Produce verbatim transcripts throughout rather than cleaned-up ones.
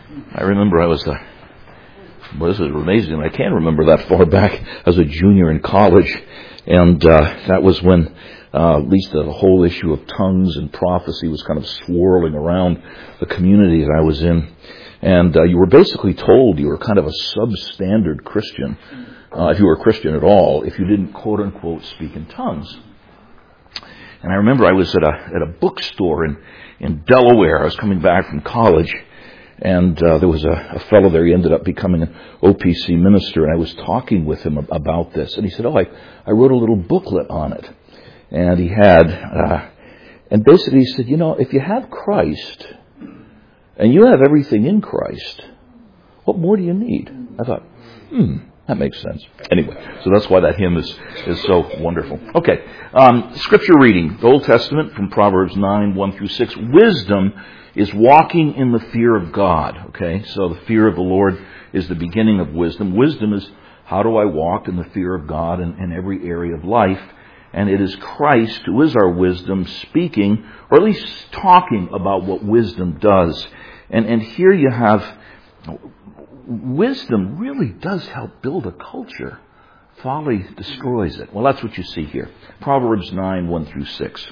I remember I was a, well, this is amazing. I can't remember that far back as a junior in college. And uh, that was when uh, at least the whole issue of tongues and prophecy was kind of swirling around the community that I was in. And uh, you were basically told you were kind of a substandard Christian, uh, if you were a Christian at all, if you didn't quote-unquote speak in tongues. And I remember I was at a at a bookstore in, in Delaware. I was coming back from college, and uh, there was a, a fellow there. He ended up becoming an O P C minister, and I was talking with him about this. And he said, oh, I, I wrote a little booklet on it. And he had, uh, and basically he said, you know, if you have Christ, and you have everything in Christ, what more do you need? I thought, hmm, that makes sense. Anyway, so that's why that hymn is, is so wonderful. Okay, um, scripture reading, the Old Testament from Proverbs nine, one through six. Wisdom is walking in the fear of God. Okay, so the fear of the Lord is the beginning of wisdom. Wisdom is how do I walk in the fear of God in, in every area of life? And it is Christ who is our wisdom speaking, or at least talking about what wisdom does. And, and here you have, wisdom really does help build a culture. Folly destroys it. Well, that's what you see here. Proverbs nine, one through six.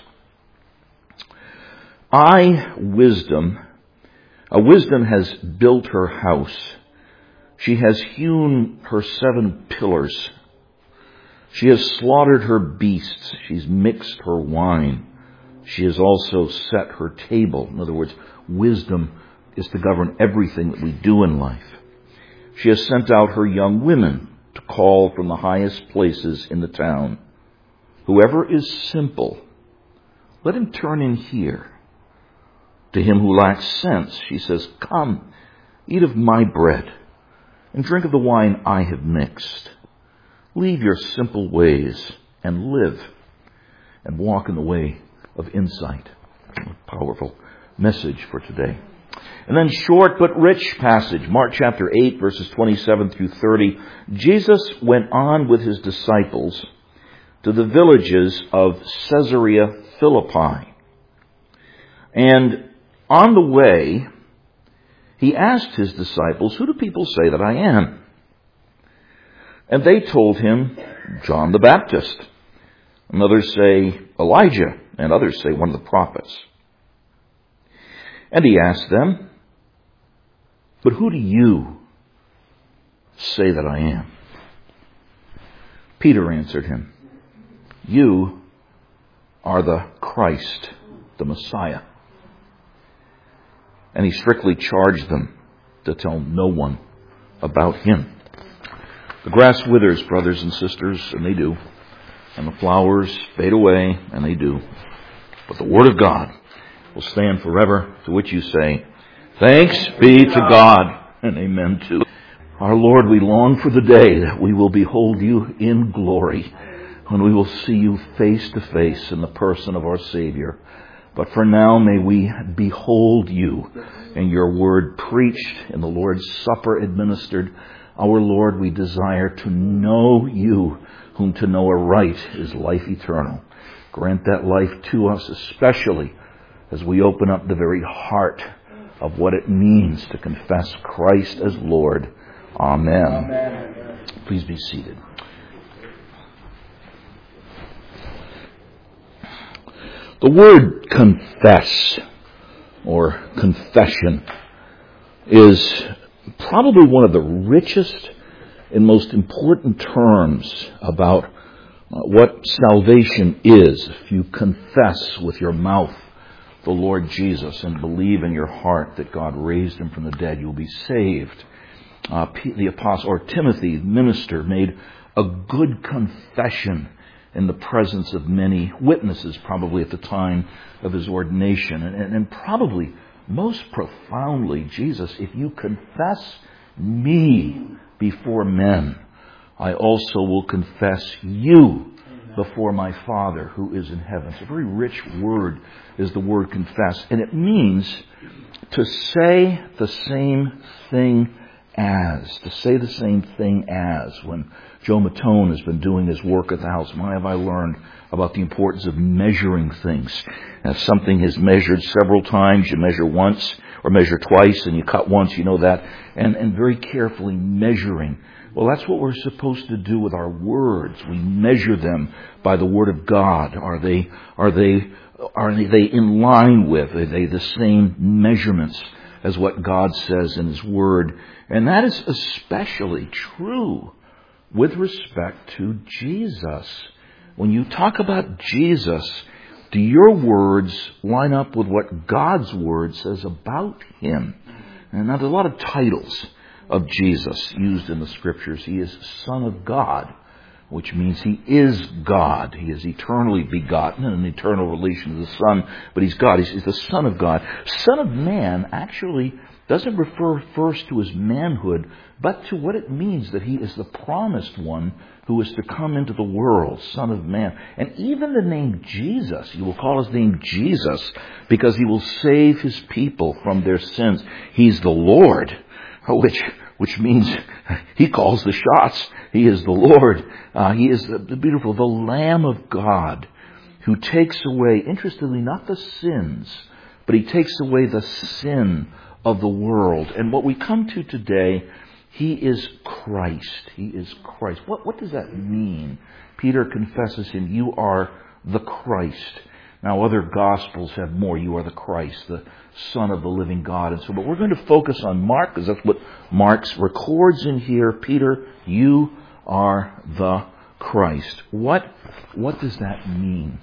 I, wisdom, a wisdom has built her house. She has hewn her seven pillars. She has slaughtered her beasts. She's mixed her wine. She has also set her table. In other words, wisdom is to govern everything that we do in life. She has sent out her young women to call from the highest places in the town. Whoever is simple, let him turn in here. To him who lacks sense, she says, come, eat of my bread and drink of the wine I have mixed. Leave your simple ways and live and walk in the way of insight. Powerful message for today. And then short but rich passage, Mark chapter eight, verses twenty-seven through thirty. Jesus went on with his disciples to the villages of Caesarea Philippi. And on the way, he asked his disciples, who do people say that I am? And they told him, John the Baptist. And others say Elijah, and others say one of the prophets. And he asked them, but who do you say that I am? Peter answered him, you are the Christ, the Messiah. And he strictly charged them to tell no one about him. The grass withers, brothers and sisters, and they do. And the flowers fade away, and they do. But the Word of God will stand forever, to which you say, thanks be to God, and amen too. Our Lord, we long for the day that we will behold you in glory, when we will see you face to face in the person of our Savior. But for now, may we behold you and your word preached and the Lord's Supper administered. Our Lord, we desire to know you, whom to know aright is life eternal. Grant that life to us, especially as we open up the very heart of what it means to confess Christ as Lord. Amen. Amen. Please be seated. The word confess or confession is probably one of the richest and most important terms about what salvation is. If you confess with your mouth the Lord Jesus and believe in your heart that God raised him from the dead, you'll be saved. Uh, the apostle, or Timothy, minister, made a good confession in the presence of many witnesses, probably at the time of his ordination. And, and, and probably most profoundly, Jesus, if you confess me before men, I also will confess you before my Father who is in heaven. It's a very rich word, is the word confess. And it means to say the same thing as. To say the same thing as. When Joe Matone has been doing his work at the house, why have I learned about the importance of measuring things? If something is measured several times, you measure once, or measure twice and you cut once, you know that, and, and very carefully measuring. Well, that's what we're supposed to do with our words. We measure them by the Word of God. Are they, are they, are they in line with, are they the same measurements as what God says in His Word? And that is especially true with respect to Jesus. When you talk about Jesus, do your words line up with what God's Word says about Him? And now there's a lot of titles of Jesus used in the Scriptures. He is Son of God, which means He is God. He is eternally begotten in an eternal relation to the Son, but He's God. He's, he's the Son of God. Son of Man actually doesn't refer first to His manhood, but to what it means that He is the promised one who is to come into the world, Son of Man. And even the name Jesus, you will call His name Jesus, because He will save His people from their sins. He's the Lord, which which means He calls the shots. He is the Lord. Uh, he is the, the beautiful, the Lamb of God, who takes away, interestingly, not the sins, but He takes away the sin of the world. And what we come to today, He is Christ. He is Christ. What, what does that mean? Peter confesses Him, you are the Christ. Now, other Gospels have more. You are the Christ, the Son of the living God. And so, but we're going to focus on Mark, because that's what Mark records in here. Peter, you are the Christ. What, what does that mean?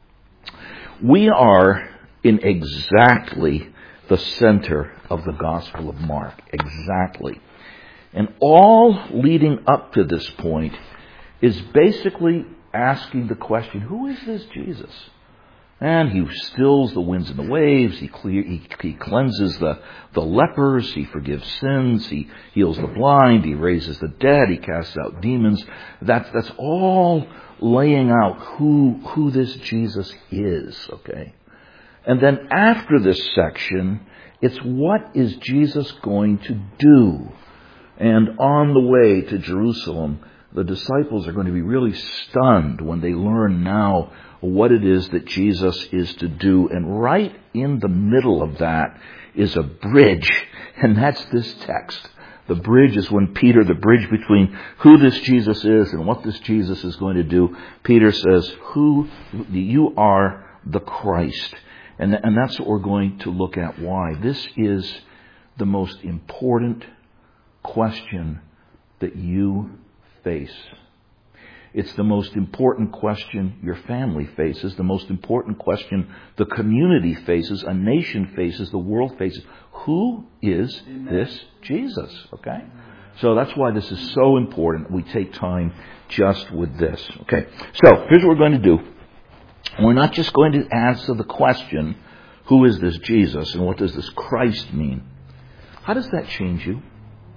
We are in exactly the center of the Gospel of Mark. Exactly. And all leading up to this point is basically asking the question, who is this Jesus? And He stills the winds and the waves. He, clear, he, he cleanses the, the lepers. He forgives sins. He heals the blind. He raises the dead. He casts out demons. That's, that's all laying out who, who this Jesus is, okay? And then after this section, it's what is Jesus going to do? And on the way to Jerusalem, the disciples are going to be really stunned when they learn now what it is that Jesus is to do. And right in the middle of that is a bridge, and that's this text. The bridge is when Peter, the bridge between who this Jesus is and what this Jesus is going to do, Peter says, "Who you are, the Christ." And, and that's what we're going to look at. Why? This is the most important question that you face. It's the most important question your family faces, the most important question the community faces, a nation faces, the world faces. Who is this Jesus? Okay? So that's why this is so important. We take time just with this. Okay. So here's what we're going to do. We're not just going to answer the question, who is this Jesus and what does this Christ mean? How does that change you?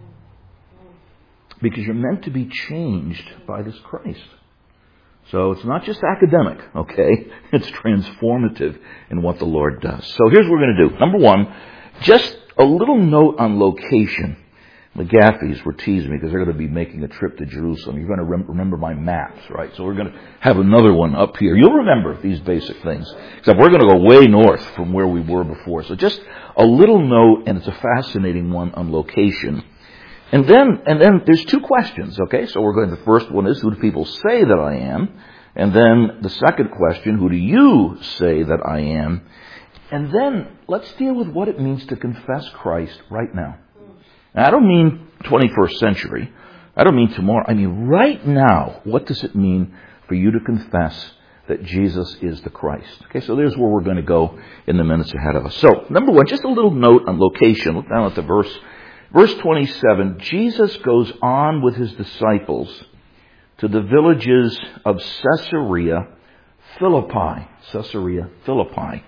Because you're meant to be changed by this Christ. So it's not just academic, okay? It's transformative in what the Lord does. So here's what we're going to do. Number one, just a little note on location. The Gaffeys were teasing me because they're going to be making a trip to Jerusalem. You're going to rem- remember my maps, right? So we're going to have another one up here. You'll remember these basic things. Except we're going to go way north from where we were before. So just a little note, and it's a fascinating one on location. And then, and then there's two questions, okay? So we're going, the first one is, who do people say that I am? And then the second question, who do you say that I am? And then let's deal with what it means to confess Christ right now. Now, I don't mean twenty-first century. I don't mean tomorrow. I mean right now. What does it mean for you to confess that Jesus is the Christ? Okay, so there's where we're going to go in the minutes ahead of us. So, number one, just a little note on location. Look down at the verse. Verse twenty-seven, Jesus goes on with His disciples to the villages of Caesarea Philippi. Caesarea Philippi.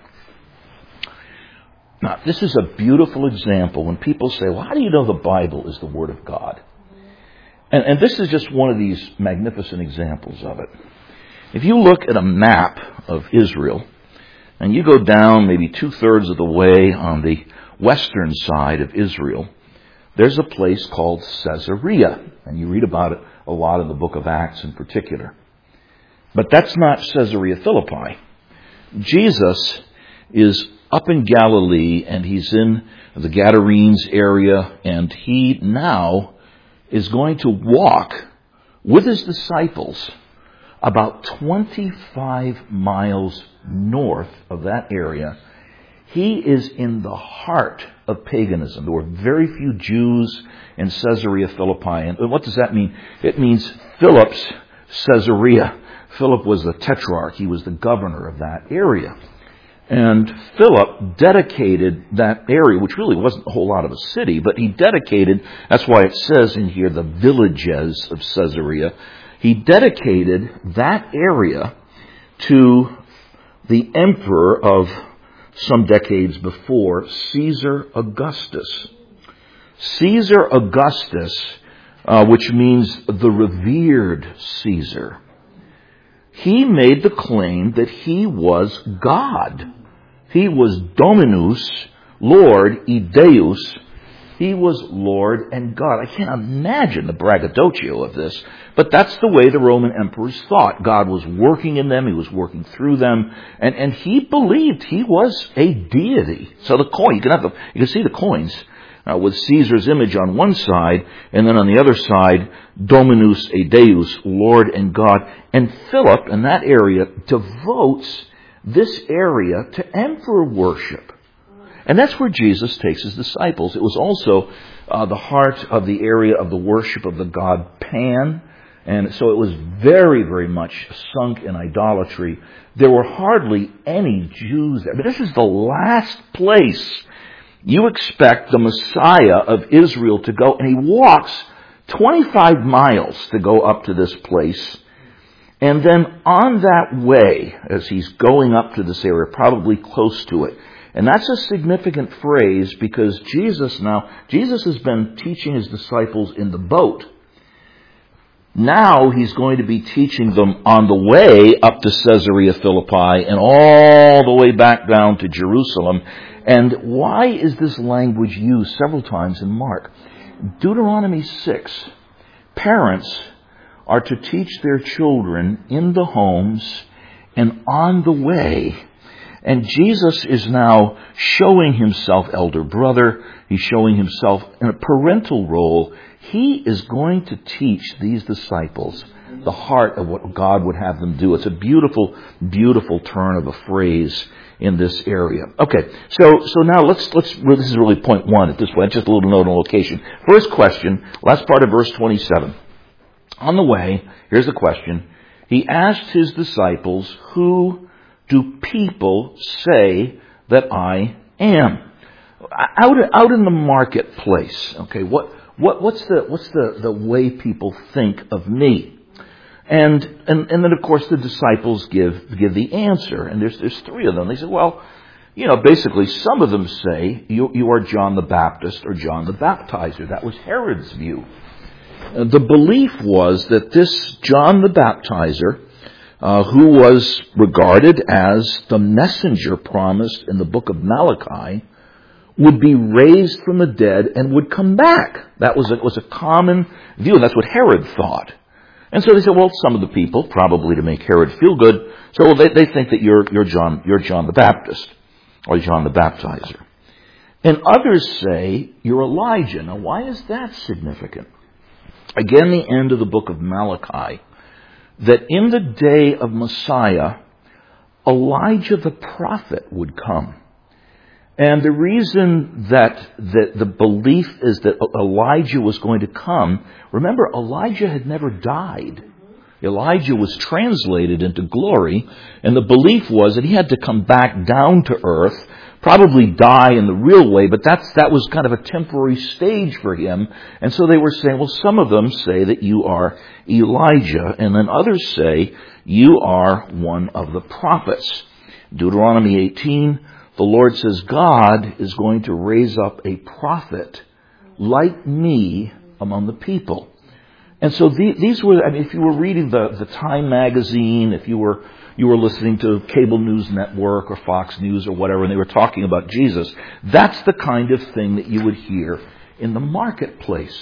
Now, this is a beautiful example when people say, well, how do you know the Bible is the Word of God? And, and this is just one of these magnificent examples of it. If you look at a map of Israel, and you go down maybe two-thirds of the way on the western side of Israel, there's a place called Caesarea. And you read about it a lot in the book of Acts in particular. But that's not Caesarea Philippi. Jesus is up in Galilee, and he's in the Gadarenes area, and he now is going to walk with his disciples about twenty-five miles north of that area. He is in the heart of paganism. There were very few Jews in Caesarea Philippi. And what does that mean? It means Philip's Caesarea. Philip was the tetrarch. He was the governor of that area. And Philip dedicated that area, which really wasn't a whole lot of a city, but he dedicated, that's why it says in here, the villages of Caesarea. He dedicated that area to the emperor of some decades before, Caesar Augustus. Caesar Augustus, uh, which means the revered Caesar, he made the claim that he was God. He was Dominus, Lord, Ideus. He was Lord and God. I can't imagine the braggadocio of this, but that's the way the Roman emperors thought. God was working in them. He was working through them. And, and he believed he was a deity. So the coin, you can have the, you can see the coins uh, with Caesar's image on one side, and then on the other side, Dominus et Deus, Lord and God. And Philip, in that area, devotes this area to emperor worship. And that's where Jesus takes his disciples. It was also uh, the heart of the area of the worship of the god Pan. And so it was very, very much sunk in idolatry. There were hardly any Jews there. But this is the last place you expect the Messiah of Israel to go. And he walks twenty-five miles to go up to this place. And then on that way, as he's going up to this area, probably close to it, and that's a significant phrase because Jesus now, Jesus has been teaching his disciples in the boat. Now he's going to be teaching them on the way up to Caesarea Philippi and all the way back down to Jerusalem. And why is this language used several times in Mark? Deuteronomy six. Parents are to teach their children in the homes and on the way. And Jesus is now showing himself elder brother. He's showing himself in a parental role. He is going to teach these disciples the heart of what God would have them do. It's a beautiful, beautiful turn of a phrase in this area. Okay, so so now let's let's. Well, this is really point one at this point. Just a little note on location. First question, last part of verse twenty-seven. On the way, here's the question. He asked his disciples, "Who do people say that I am?" Out out in the marketplace, okay. What what what's the what's the, the way people think of me? And and and then of course the disciples give give the answer. And there's there's three of them. They say, well, you know, basically some of them say you you are John the Baptist or John the Baptizer. That was Herod's view. Uh, the belief was that this John the Baptizer, Uh, who was regarded as the messenger promised in the book of Malachi, would be raised from the dead and would come back. That was a, was a common view, and that's what Herod thought. And so they said, well, some of the people, probably to make Herod feel good, so well, they, they think that you're, you're John, you're John the Baptist, or John the Baptizer. And others say you're Elijah. Now, why is that significant? Again, the end of the book of Malachi, that in the day of Messiah, Elijah the prophet would come. And the reason that, that the belief is that Elijah was going to come, remember, Elijah had never died. Elijah was translated into glory, and the belief was that he had to come back down to earth, probably die in the real way, but that's that was kind of a temporary stage for him. And so they were saying, well, some of them say that you are Elijah, and then others say you are one of the prophets. Deuteronomy eighteen, the Lord says, God is going to raise up a prophet like me among the people. And so the, these were, I mean, if you were reading the, the Time magazine, if you were you were listening to Cable News Network or Fox News or whatever, and they were talking about Jesus, that's the kind of thing that you would hear in the marketplace.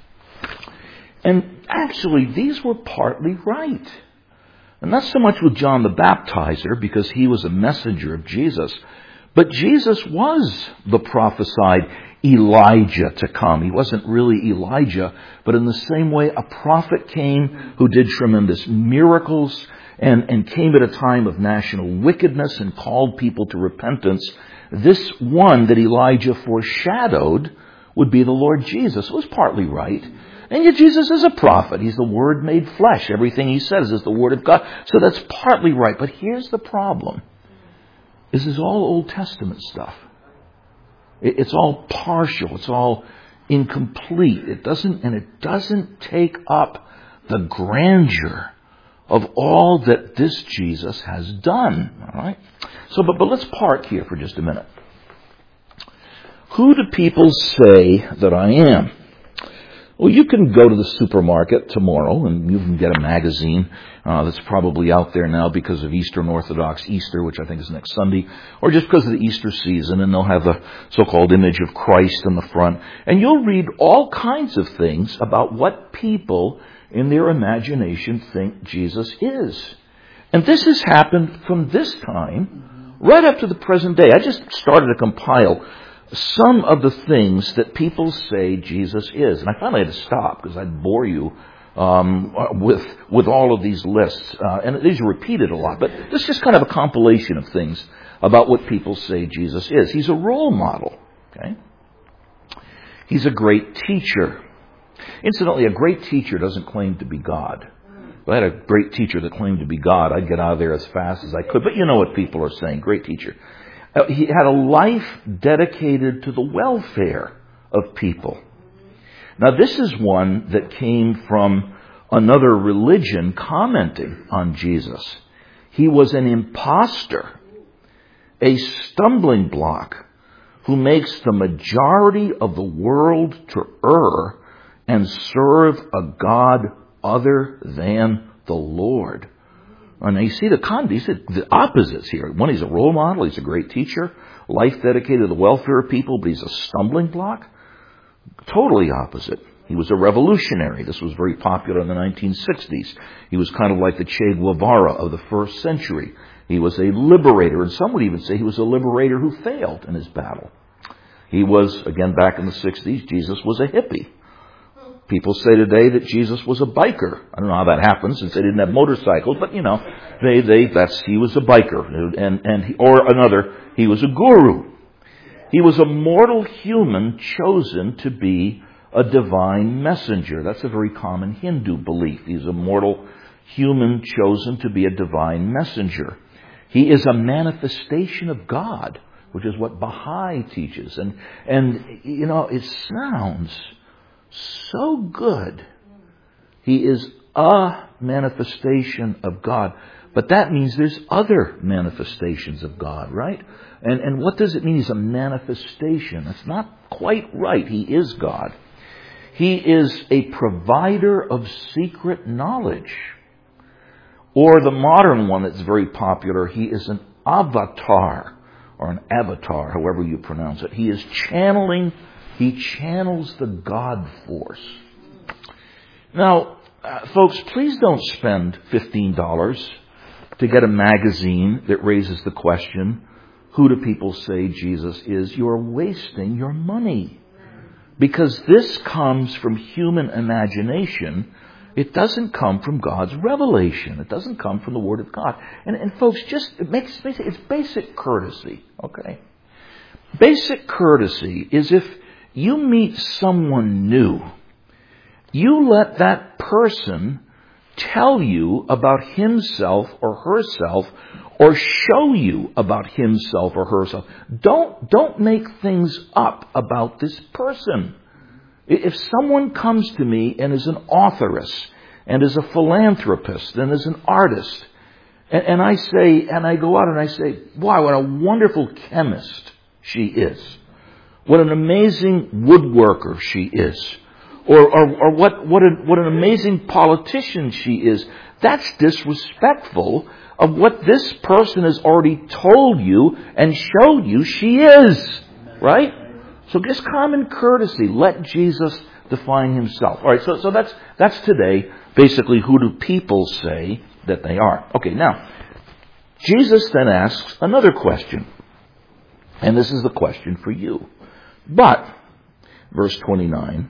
And actually, these were partly right. And not so much with John the Baptizer, because he was a messenger of Jesus, But Jesus was the prophesied Elijah to come. He wasn't really Elijah, but in the same way, a prophet came who did tremendous miracles and, and came at a time of national wickedness and called people to repentance. This one that Elijah foreshadowed would be the Lord Jesus. It was partly right. And yet Jesus is a prophet. He's the Word made flesh. Everything he says is the Word of God. So that's partly right. But here's the problem. This is all Old Testament stuff. It's all partial. It's all incomplete. It doesn't, and it doesn't take up the grandeur of all that this Jesus has done. All right? So, but, but let's park here for just a minute. Who do people say that I am? Well, you can go to the supermarket tomorrow and you can get a magazine uh, that's probably out there now because of Eastern Orthodox Easter, which I think is next Sunday, or just because of the Easter season, and they'll have the so-called image of Christ in the front. And you'll read all kinds of things about what people in their imagination think Jesus is. And this has happened from this time right up to the present day. I just started to compile some of the things that people say Jesus is. And I finally had to stop because I'd bore you um, with with all of these lists. Uh, and these are repeated a lot. But this is just kind of a compilation of things about what people say Jesus is. He's a role model. Okay? He's a great teacher. Incidentally, a great teacher doesn't claim to be God. If I had a great teacher that claimed to be God, I'd get out of there as fast as I could. But you know what people are saying. Great teacher. He had a life dedicated to the welfare of people. Now, this is one that came from another religion commenting on Jesus. He was an imposter, a stumbling block, who makes the majority of the world to err and serve a God other than the Lord. And you see the con- you see the opposites here. One, he's a role model. He's a great teacher. Life dedicated to the welfare of people, but he's a stumbling block. Totally opposite. He was a revolutionary. This was very popular in the nineteen sixties. He was kind of like the Che Guevara of the first century. He was a liberator, and some would even say he was a liberator who failed in his battle. He was, again, back in the sixties, Jesus was a hippie. People say today that Jesus was a biker. I don't know how that happened since they didn't have motorcycles, but you know, they, they, that's, he was a biker. And, and, he, or another, he was a guru. He was a mortal human chosen to be a divine messenger. That's a very common Hindu belief. He's a mortal human chosen to be a divine messenger. He is a manifestation of God, which is what Baha'i teaches. And, and, you know, it sounds so good. He is a manifestation of God. But that means there's other manifestations of God, right? And and what does it mean he's a manifestation? That's not quite right. He is God. He is a provider of secret knowledge. Or the modern one that's very popular, he is an avatar, or an avatar, however you pronounce it. He is channeling He channels the God force. Now, uh, folks, please don't spend fifteen dollars to get a magazine that raises the question, who do people say Jesus is? You're wasting your money. Because this comes from human imagination. It doesn't come from God's revelation. It doesn't come from the Word of God. And, and folks, just, it makes, it's basic courtesy, okay? Basic courtesy is if you meet someone new, you let that person tell you about himself or herself, or show you about himself or herself. Don't, don't make things up about this person. If someone comes to me and is an authoress, and is a philanthropist, and is an artist, and, and I say, and I go out and I say, wow, what a wonderful chemist she is. What an amazing woodworker she is. Or, or, or what, what, a, what an amazing politician she is. That's disrespectful of what this person has already told you and showed you she is. Right? So just common courtesy. Let Jesus define himself. All right, so, so that's, that's today. Basically, who do people say that they are? Okay, now, Jesus then asks another question. And this is the question for you. But, verse twenty-nine,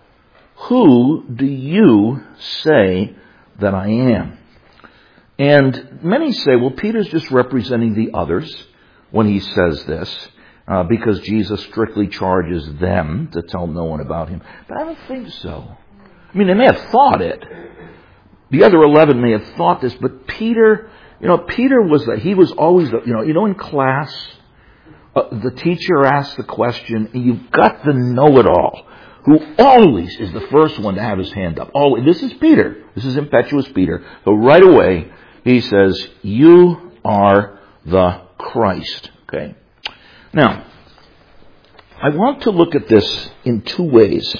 who do you say that I am? And many say, well, Peter's just representing the others when he says this, uh, because Jesus strictly charges them to tell no one about him. But I don't think so. I mean, they may have thought it. The other eleven may have thought this, but Peter, you know, Peter was, the, he was always, the, you know, you know, in class, uh, the teacher asks the question, and you've got the know-it-all, who always is the first one to have his hand up. Oh, this is Peter. This is impetuous Peter. So right away, he says, you are the Christ. Okay. Now, I want to look at this in two ways.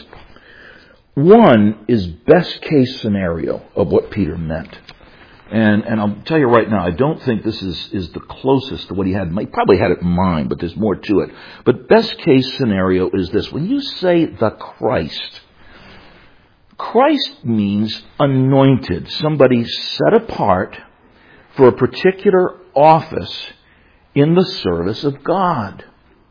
One is best case scenario of what Peter meant. And and I'll tell you right now, I don't think this is, is the closest to what he had. He probably had it in mind, but there's more to it. But best case scenario is this. When you say the Christ, Christ means anointed, somebody set apart for a particular office in the service of God.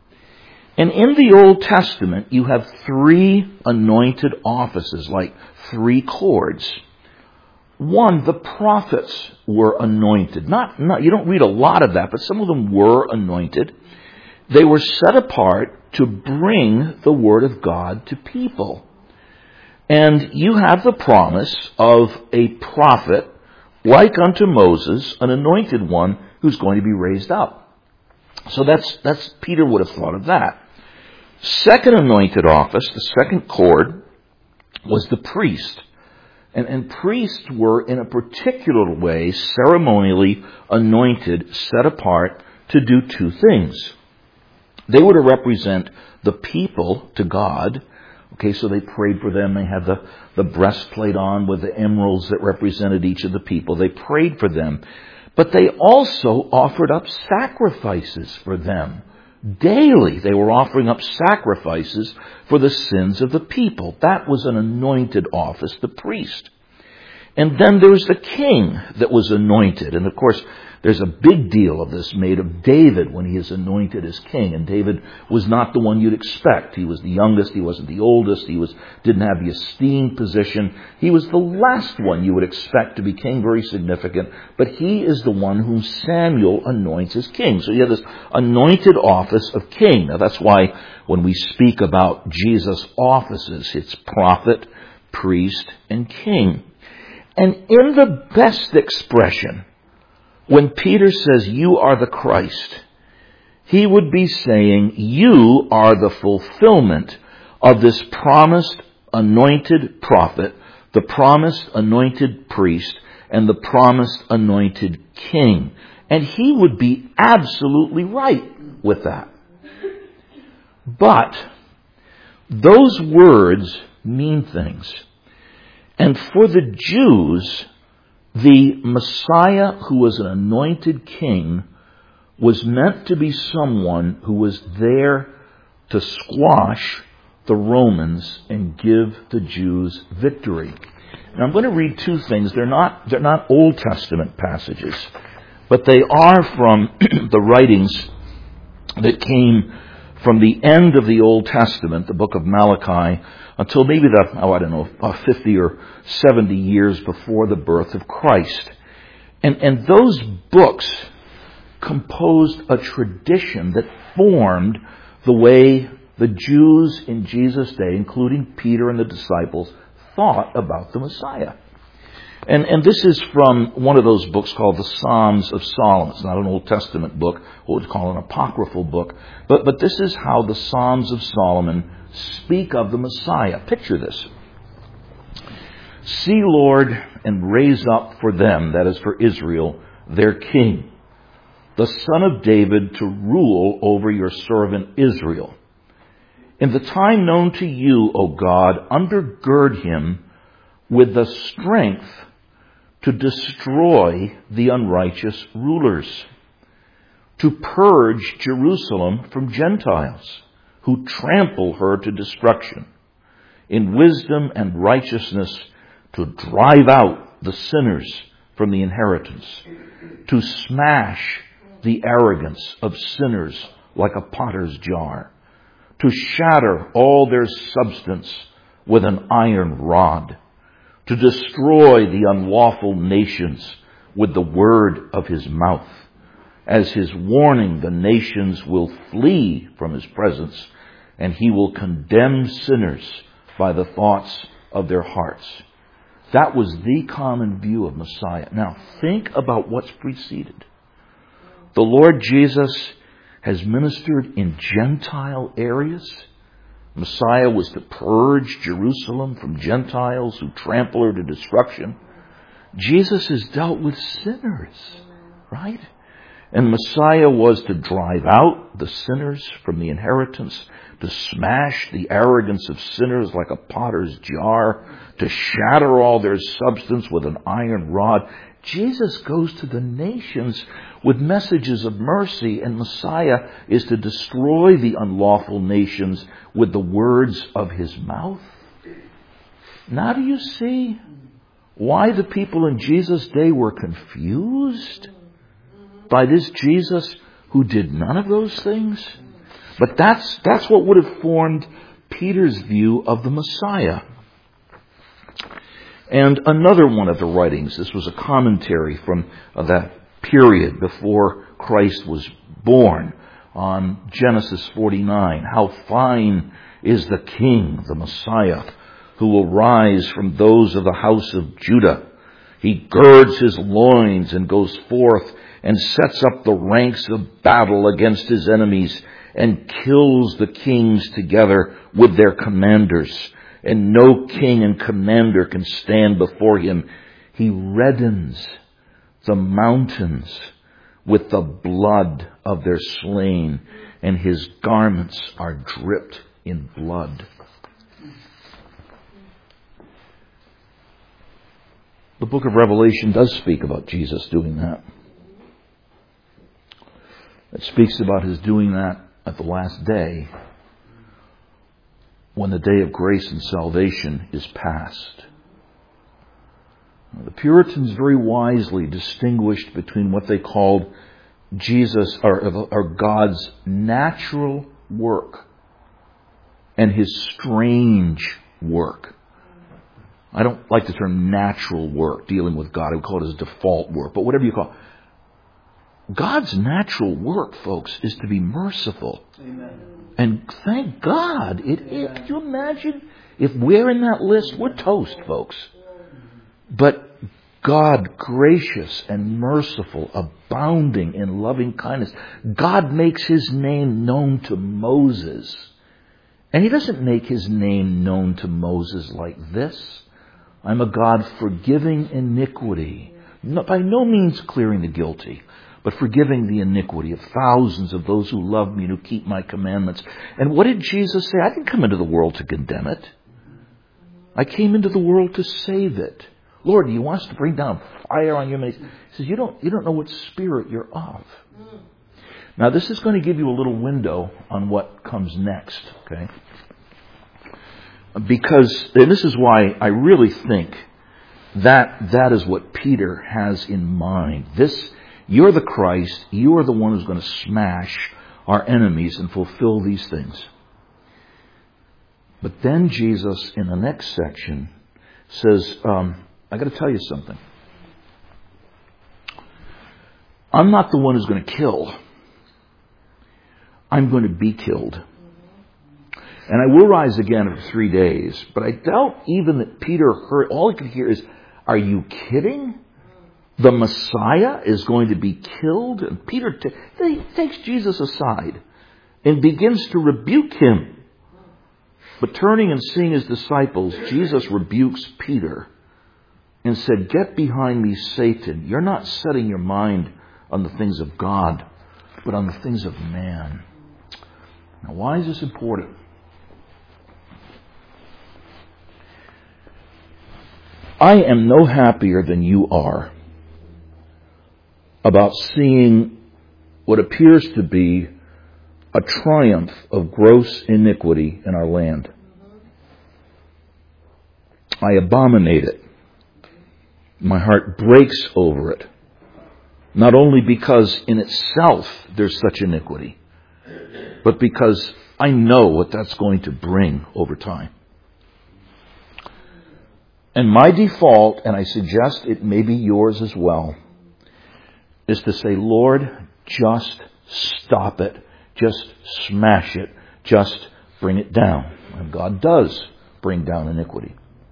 And in the Old Testament, you have three anointed offices, like three cords. One, the prophets were anointed. Not, not, you don't read a lot of that, but some of them were anointed. They were set apart to bring the Word of God to people. And you have the promise of a prophet, like unto Moses, an anointed one, who's going to be raised up. So that's, that's, Peter would have thought of that. Second anointed office, the second cord, was the priest. And, and priests were, in a particular way, ceremonially anointed, set apart to do two things. They were to represent the people to God. Okay, so they prayed for them. They had the, the breastplate on with the emeralds that represented each of the people. They prayed for them. But they also offered up sacrifices for them. Daily, they were offering up sacrifices for the sins of the people. That was an anointed office, the priest. And then there was the king that was anointed. And of course, there's a big deal of this made of David when he is anointed as king. And David was not the one you'd expect. He was the youngest. He wasn't the oldest. He was didn't have the esteemed position. He was the last one you would expect to be king, very significant. But he is the one whom Samuel anoints as king. So you have this anointed office of king. Now that's why when we speak about Jesus' offices, it's prophet, priest, and king. And in the best expression, when Peter says, you are the Christ, he would be saying, you are the fulfillment of this promised anointed prophet, the promised anointed priest, and the promised anointed king. And he would be absolutely right with that. But those words mean things. And for the Jews, the Messiah who was an anointed king was meant to be someone who was there to squash the Romans and give the Jews victory. Now I'm going to read two things. They're not, they're not Old Testament passages, but they are from the writings that came from the end of the Old Testament, the book of Malachi, until maybe the, oh, I don't know, fifty or seventy years before the birth of Christ. And, and those books composed a tradition that formed the way the Jews in Jesus' day, including Peter and the disciples, thought about the Messiah. And, and this is from one of those books called the Psalms of Solomon. It's not an Old Testament book, what we'd call an apocryphal book. But, but this is how the Psalms of Solomon speak of the Messiah. Picture this. See, Lord, and raise up for them, that is for Israel, their king, the son of David, to rule over your servant Israel. In the time known to you, O God, undergird him with the strength to destroy the unrighteous rulers, to purge Jerusalem from Gentiles who trample her to destruction, in wisdom and righteousness to drive out the sinners from the inheritance, to smash the arrogance of sinners like a potter's jar, to shatter all their substance with an iron rod, to destroy the unlawful nations with the word of his mouth. As his warning, the nations will flee from his presence, and he will condemn sinners by the thoughts of their hearts. That was the common view of Messiah. Now, think about what's preceded. The Lord Jesus has ministered in Gentile areas. Messiah was to purge Jerusalem from Gentiles who trample her to destruction. Jesus has dealt with sinners, right? And Messiah was to drive out the sinners from the inheritance, to smash the arrogance of sinners like a potter's jar, to shatter all their substance with an iron rod. Jesus goes to the nations with messages of mercy, and Messiah is to destroy the unlawful nations with the words of his mouth. Now do you see why the people in Jesus' day were confused by this Jesus who did none of those things? But that's that's what would have formed Peter's view of the Messiah. And another one of the writings, this was a commentary from uh, that period before Christ was born, on Genesis forty-nine. How fine is the King, the Messiah, who will rise from those of the house of Judah. He girds his loins and goes forth and sets up the ranks of battle against his enemies, and kills the kings together with their commanders. And no king and commander can stand before him. He reddens the mountains with the blood of their slain, and his garments are dripped in blood. The book of Revelation does speak about Jesus doing that. It speaks about his doing that at the last day, when the day of grace and salvation is past. The Puritans very wisely distinguished between what they called Jesus, or, or God's natural work, and his strange work. I don't like the term natural work, dealing with God. I would call it his default work, but whatever you call it. God's natural work, folks, is to be merciful. Amen. And thank God. It, it, can you imagine if we're in that list? We're toast, folks. But God, gracious and merciful, abounding in loving kindness. God makes his name known to Moses. And he doesn't make his name known to Moses like this. I'm a God forgiving iniquity. No, by no means clearing the guilty, but forgiving the iniquity of thousands of those who love me and who keep my commandments. And what did Jesus say? I didn't come into the world to condemn it. I came into the world to save it. Lord, he wants to bring down fire on you. He says, you don't, you don't know what spirit you're of. Now, this is going to give you a little window on what comes next, okay? Because, and this is why I really think that that is what Peter has in mind. This, you're the Christ, you are the one who's going to smash our enemies and fulfill these things. But then Jesus, in the next section, says, um, I got to tell you something. I'm not the one who's going to kill. I'm going to be killed. And I will rise again after three days. But I doubt even that Peter heard, all he could hear is, are you kidding? The Messiah is going to be killed? And Peter t- he takes Jesus aside and begins to rebuke him. But turning and seeing his disciples, Jesus rebukes Peter and said, get behind me, Satan. You're not setting your mind on the things of God, but on the things of man. Now, why is this important? I am no happier than you are about seeing what appears to be a triumph of gross iniquity in our land. I abominate it. My heart breaks over it. Not only because in itself there's such iniquity, but because I know what that's going to bring over time. And my default, and I suggest it may be yours as well, is to say, Lord, just stop it. Just smash it. Just bring it down. And God does bring down iniquity.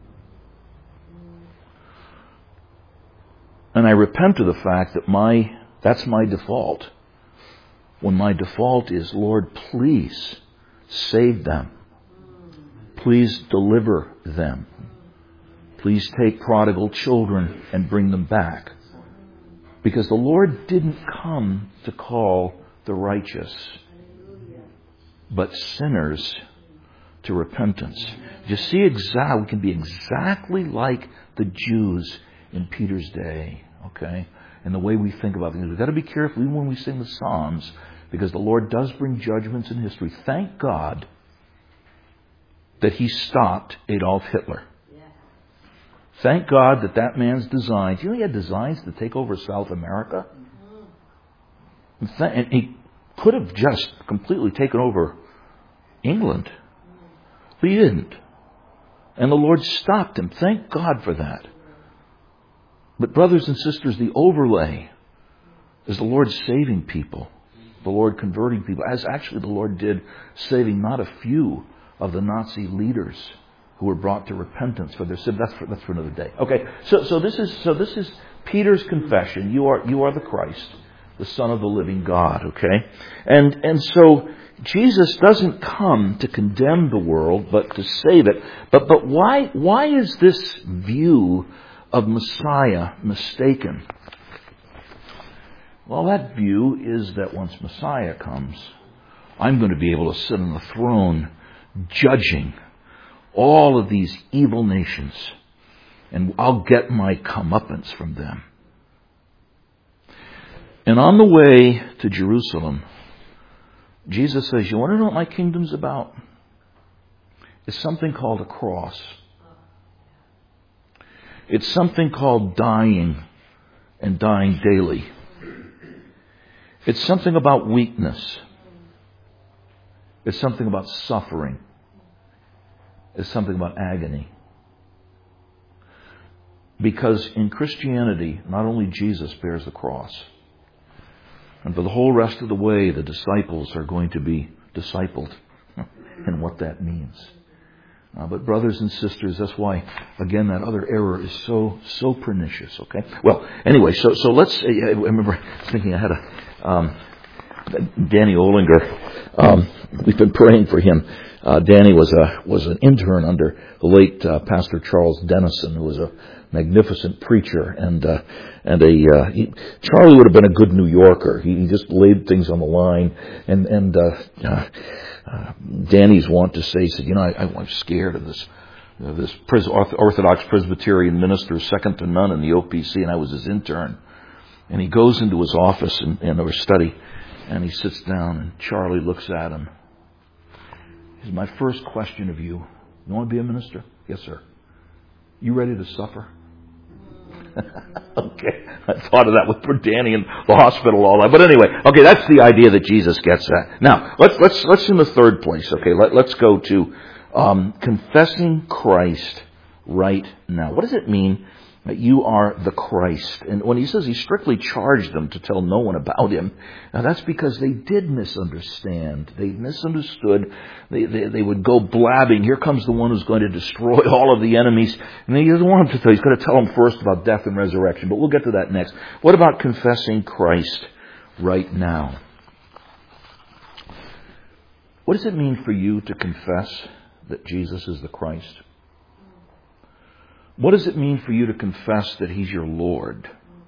And I repent of the fact that my that's my default. When my default is, Lord, please save them. Please deliver them. Please take prodigal children and bring them back. Because the Lord didn't come to call the righteous, but sinners to repentance. You see, exactly, we can be exactly like the Jews in Peter's day, okay? And the way we think about things. We've got to be careful even when we sing the Psalms, because the Lord does bring judgments in history. Thank God that He stopped Adolf Hitler. Thank God that that man's designs, you know, he had designs to take over South America. And he could have just completely taken over England. But he didn't. And the Lord stopped him. Thank God for that. But brothers and sisters, the overlay is the Lord saving people. The Lord converting people. As actually the Lord did saving not a few of the Nazi leaders who were brought to repentance for their sin. That's for, that's for another day. Okay, so so this is so this is Peter's confession. You are you are the Christ, the Son of the living God. Okay, and and so Jesus doesn't come to condemn the world, but to save it. But but why why is this view of Messiah mistaken? Well, that view is that once Messiah comes, I'm going to be able to sit on the throne judging all of these evil nations, and I'll get my comeuppance from them. And on the way to Jerusalem, Jesus says, you want to know what my kingdom's about? It's something called a cross. It's something called dying and dying daily. It's something about weakness. It's something about suffering. It's something about agony. Because in Christianity, not only Jesus bears the cross, and for the whole rest of the way, the disciples are going to be discipled and what that means. Uh, but brothers and sisters, that's why, again, that other error is so, so pernicious, okay? Well, anyway, so, so let's, I remember thinking I had a, um, Danny Olinger, um, we've been praying for him. Uh, Danny was a was an intern under the late uh, Pastor Charles Dennison, who was a magnificent preacher, and uh, and a uh, he, Charlie would have been a good New Yorker. He, he just laid things on the line, and and uh, uh, uh, Danny's want to say, he said, you know, I, I'm scared of this uh, this Pres- Orthodox Presbyterian minister, second to none in the O P C, and I was his intern. And he goes into his office in, in our study, and he sits down, and Charlie looks at him. He says, my first question of you, you want to be a minister? Yes, sir. You ready to suffer? Okay. I thought of that with poor Danny in the hospital all that. But anyway, okay, that's the idea that Jesus gets at. Now, let's let's let's in the third place, okay, let, let's go to um, confessing Christ right now. What does it mean that you are the Christ? And when he says he strictly charged them to tell no one about him, now that's because they did misunderstand. They misunderstood. They, they, they would go blabbing, here comes the one who's going to destroy all of the enemies. And he doesn't want them to tell. He's going to tell them first about death and resurrection. But we'll get to that next. What about confessing Christ right now? What does it mean for you to confess that Jesus is the Christ? What does it mean for you to confess that He's your Lord?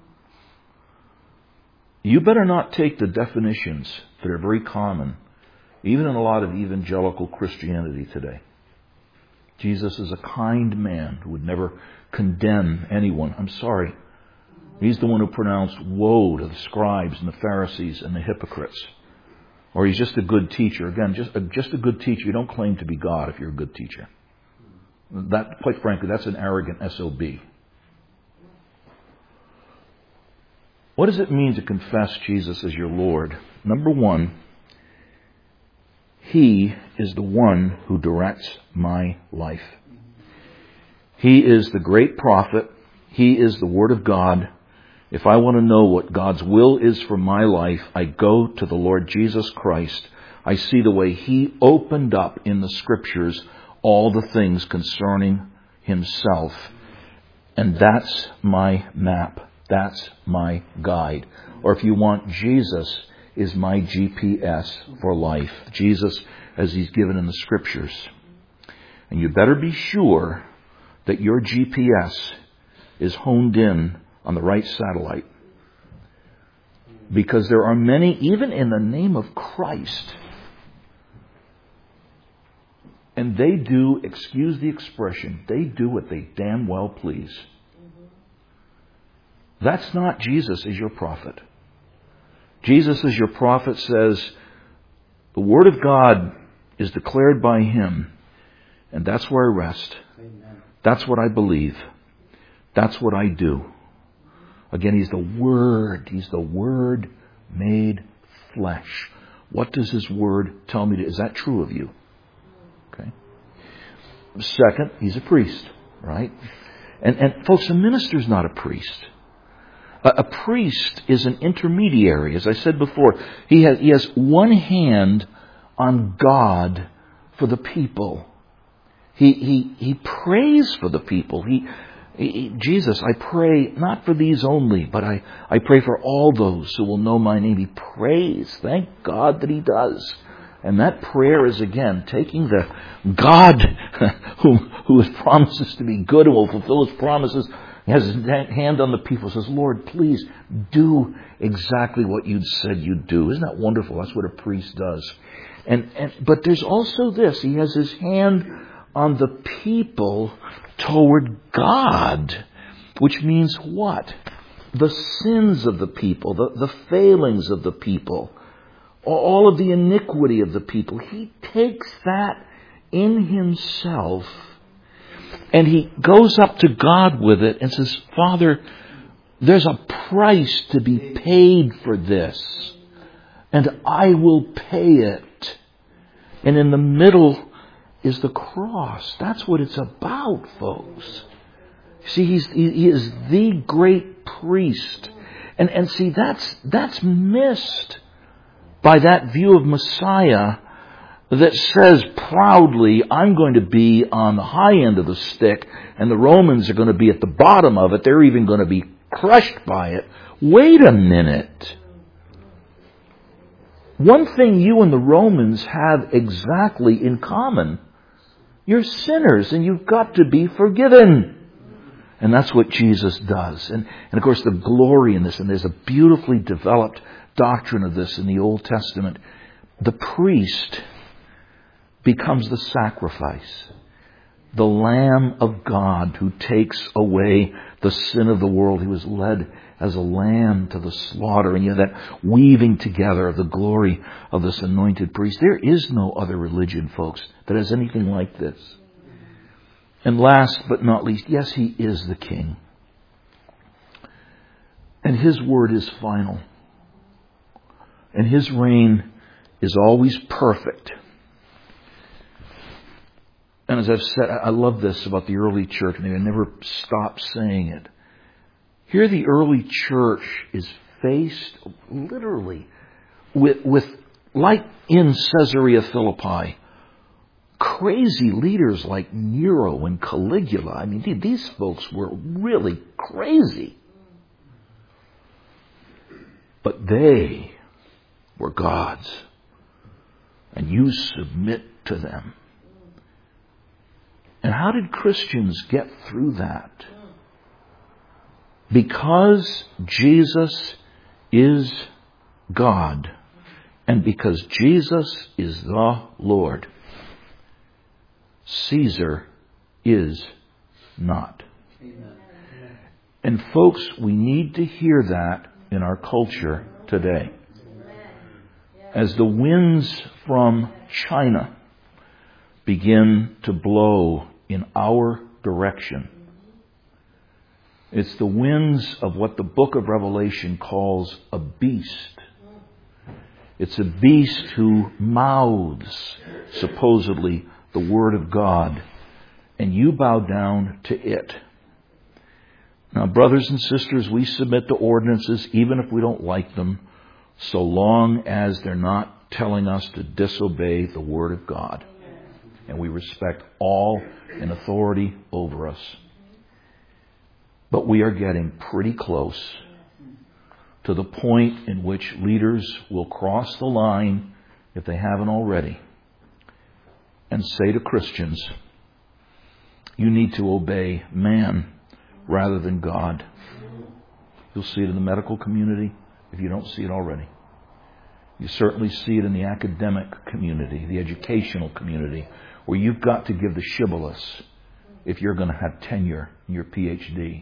You better not take the definitions that are very common, even in a lot of evangelical Christianity today. Jesus is a kind man who would never condemn anyone. I'm sorry. He's the one who pronounced woe to the scribes and the Pharisees and the hypocrites. Or He's just a good teacher. Again, just a, just a good teacher. You don't claim to be God if you're a good teacher. That, quite frankly, that's an arrogant S O B. What does it mean to confess Jesus as your Lord? Number one, He is the one who directs my life. He is the great prophet. He is the Word of God. If I want to know what God's will is for my life, I go to the Lord Jesus Christ. I see the way He opened up in the Scriptures all the things concerning Himself. And that's my map. That's my guide. Or if you want, Jesus is my G P S for life. Jesus as He's given in the Scriptures. And you better be sure that your G P S is honed in on the right satellite. Because there are many, even in the name of Christ, and they do, excuse the expression, they do what they damn well please. That's not Jesus as your prophet. Jesus as your prophet says, the Word of God is declared by Him, and that's where I rest. Amen. That's what I believe. That's what I do. Again, He's the Word. He's the Word made flesh. What does His Word tell me? To, is that true of you? Okay. Second, He's a priest, right? And, and folks, a minister's not a priest. A, a priest is an intermediary. As I said before, he has, he has one hand on God for the people. He, he, he prays for the people. He, he, Jesus, I pray not for these only, but I, I pray for all those who will know my name. He prays. Thank God that He does. And that prayer is, again, taking the God who, who promises to be good and will fulfill His promises. He has His hand on the people, says, Lord, please do exactly what you said you'd do. Isn't that wonderful? That's what a priest does. And, and but there's also this. He has His hand on the people toward God, which means what? The sins of the people, the, the failings of the people, all of the iniquity of the people. He takes that in Himself and He goes up to God with it and says, Father, there's a price to be paid for this, and I will pay it. And in the middle is the cross. That's what it's about, folks. See, he's, he, he is the great priest. And, and see, that's, that's missed by that view of Messiah that says proudly, I'm going to be on the high end of the stick and the Romans are going to be at the bottom of it. They're even going to be crushed by it. Wait a minute. One thing you and the Romans have exactly in common. You're sinners and you've got to be forgiven. And that's what Jesus does. And, and of course the glory in this, and there's a beautifully developed doctrine of this in the Old Testament. The priest becomes the sacrifice. The Lamb of God who takes away the sin of the world. He was led as a lamb to the slaughter. And you have that weaving together of the glory of this anointed priest. There is no other religion, folks, that has anything like this. And last but not least, yes, He is the King. And His word is final. And His reign is always perfect. And as I've said, I love this about the early church. And I never stop saying it. Here the early church is faced literally with, with like in Caesarea Philippi, crazy leaders like Nero and Caligula. I mean, these folks were really crazy. But they were God's. And you submit to them. And how did Christians get through that? Because Jesus is God, and because Jesus is the Lord, Caesar is not. Amen. And folks, we need to hear that in our culture today. As the winds from China begin to blow in our direction, it's the winds of what the book of Revelation calls a beast. It's a beast who mouths, supposedly, the Word of God. And you bow down to it. Now, brothers and sisters, we submit to ordinances even if we don't like them, so long as they're not telling us to disobey the Word of God. And we respect all in authority over us. But we are getting pretty close to the point in which leaders will cross the line, if they haven't already, and say to Christians, you need to obey man rather than God. You'll see it in the medical community if you don't see it already. You certainly see it in the academic community, the educational community, where you've got to give the shibboleths if you're going to have tenure in your P H D.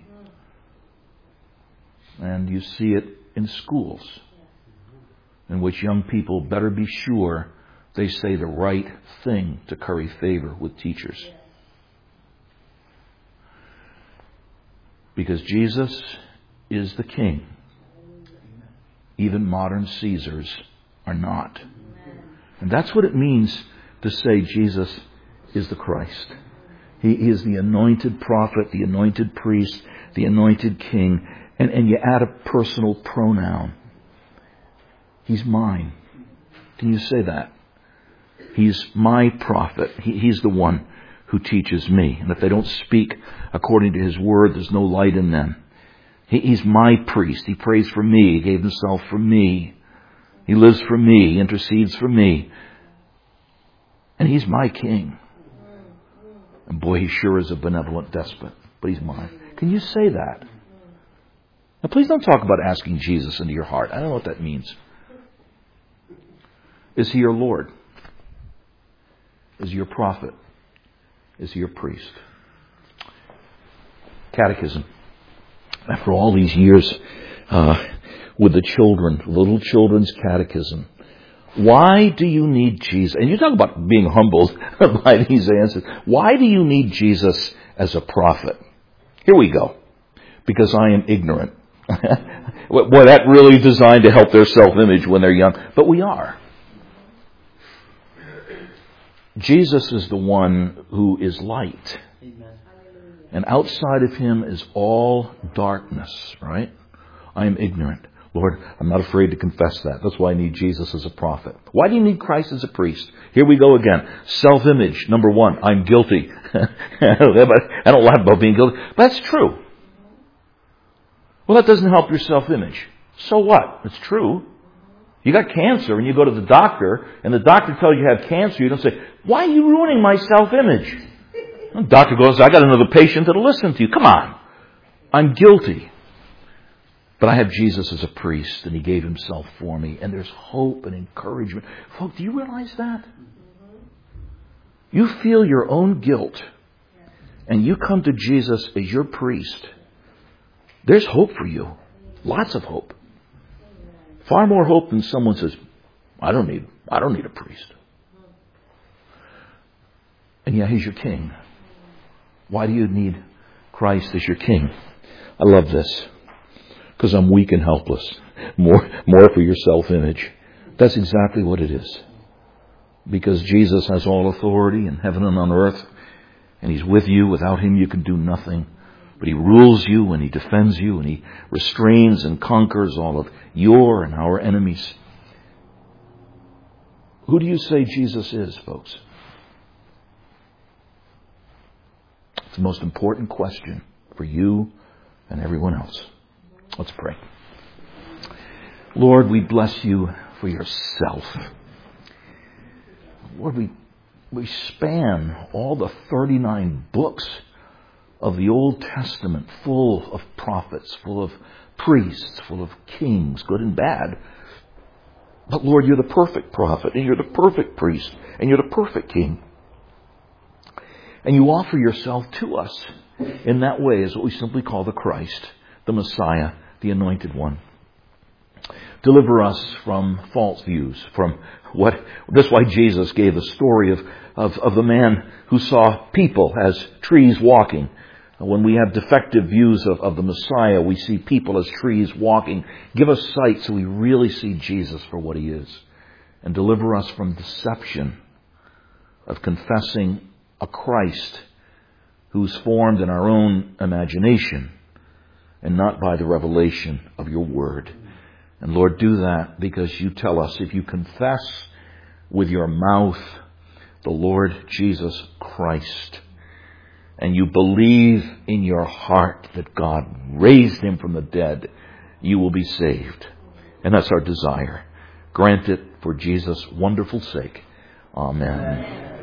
And you see it in schools, in which young people better be sure they say the right thing to curry favor with teachers. Because Jesus is the King. Even modern Caesars are not. And that's what it means to say Jesus is the Christ. He is the anointed prophet, the anointed priest, the anointed king. And, and you add a personal pronoun. He's mine. Can you say that? He's my prophet. He, he's the one who teaches me. And if they don't speak according to His word, there's no light in them. He, he's my priest. He prays for me. He gave Himself for me. He lives for me. He intercedes for me. And He's my king. And boy, He sure is a benevolent despot. But He's mine. Can you say that? Now, please don't talk about asking Jesus into your heart. I don't know what that means. Is He your Lord? Is He your prophet? Is He your priest? Catechism. After all these years uh, with the children, little children's catechism, why do you need Jesus? And you talk about being humbled by these answers. Why do you need Jesus as a prophet? Here we go. Because I am ignorant. Well, that really is designed to help their self-image when they're young. But we are. Jesus is the one who is light. And outside of Him is all darkness, right? I am ignorant. Lord, I'm not afraid to confess that. That's why I need Jesus as a prophet. Why do you need Christ as a priest? Here we go again. Self-image, number one. I'm guilty. I don't laugh about being guilty. But that's true. Well, that doesn't help your self-image. So what? It's true. You got cancer and you go to the doctor and the doctor tells you you have cancer. You don't say, why are you ruining my self-image? The doctor goes, I got another patient that'll listen to you. Come on. I'm guilty. But I have Jesus as a priest and He gave Himself for me. And there's hope and encouragement. Folks, do you realize that? You feel your own guilt and you come to Jesus as your priest. There's hope for you. Lots of hope. Far more hope than someone says, I don't need, I don't need a priest. And yet He's your king. Why do you need Christ as your king? I love this. Because I'm weak and helpless. More, more for your self-image. That's exactly what it is. Because Jesus has all authority in heaven and on earth. And He's with you. Without Him you can do nothing. But He rules you and He defends you and He restrains and conquers all of your and our enemies. Who do you say Jesus is, folks? It's the most important question for you and everyone else. Let's pray. Lord, we bless You for Yourself. Lord, we, we span all the thirty-nine books of the Old Testament, full of prophets, full of priests, full of kings, good and bad. But Lord, You're the perfect prophet, and You're the perfect priest, and You're the perfect king. And You offer Yourself to us in that way as what we simply call the Christ, the Messiah, the Anointed One. Deliver us from false views, from what, that's why Jesus gave the story of, of, of the man who saw people as trees walking. When we have defective views of, of the Messiah, we see people as trees walking. Give us sight so we really see Jesus for what He is. and deliver us from deception of confessing a Christ who's formed in our own imagination and not by the revelation of your word. And Lord, do that because you tell us if you confess with your mouth the Lord Jesus Christ and you believe in your heart that God raised him from the dead, you will be saved. And that's our desire. Grant it for Jesus' wonderful sake. Amen. Amen.